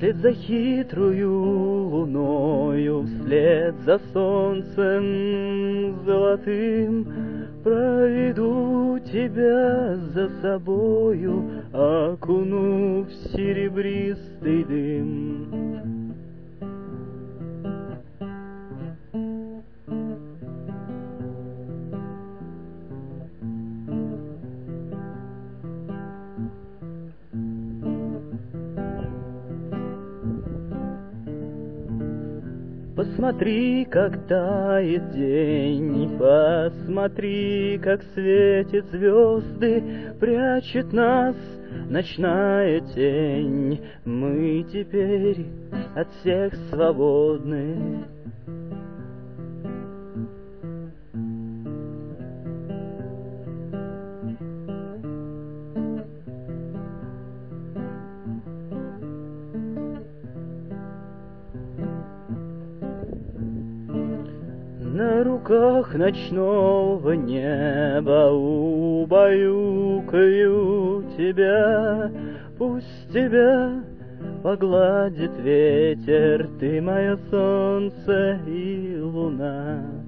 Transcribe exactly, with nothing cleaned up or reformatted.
Вслед за хитрую луною, вслед за солнцем золотым проведу тебя за собою, окуну в серебристый дым. Посмотри, как тает день, посмотри, как светят звезды, прячет нас ночная тень. Мы теперь от всех свободны. На руках ночного неба убаюкаю тебя, пусть тебя погладит ветер, ты мое солнце и луна.